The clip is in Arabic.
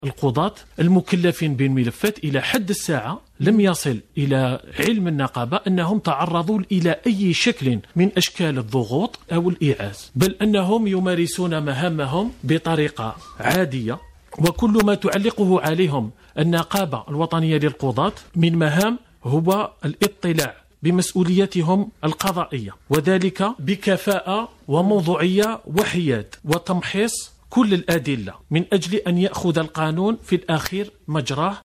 القضاة المكلفين بالملفات إلى حد الساعة لم يصل إلى علم النقابة أنهم تعرضوا إلى أي شكل من أشكال الضغوط أو الإيعاز، بل أنهم يمارسون مهامهم بطريقة عادية. وكل ما تعلقه عليهم النقابة الوطنية للقضاة من مهام هو الاطلاع بمسؤوليتهم القضائية، وذلك بكفاءة وموضوعية وحياد، وتمحيص كل الأدلة من أجل أن يأخذ القانون في الأخير مجراه